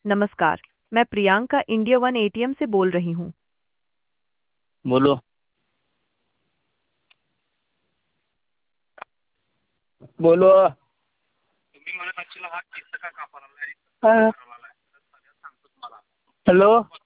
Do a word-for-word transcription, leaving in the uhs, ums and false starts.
नमस्कार, मैं Priyanka India one ATM से बोल रही हूँ। बोलो। बोलो। तुम्ही मला नक्षीला हात घेतला का कापाला? हॅलो.